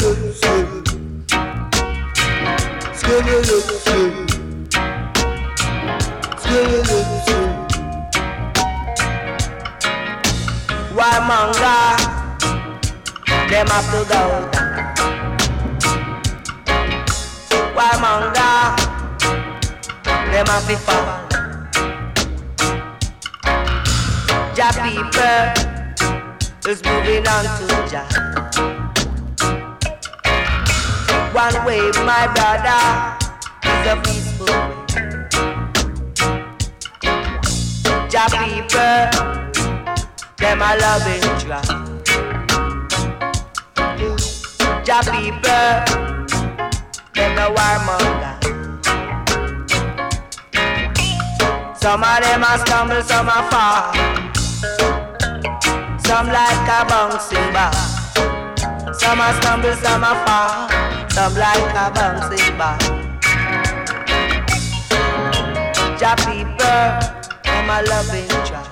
Why manga? Them have to go down. Why manga? Them have to fall. Jah people is moving on to Jah. One way, my brother, is a peaceful way. Jah people, them are loving Jah. Jah people, them a warmonger. Some of them a stumble, some a fall. Some like a bouncing ball. Some a stumble, some a fall. Some like a bouncing ball. Jah people, them a loving Jah.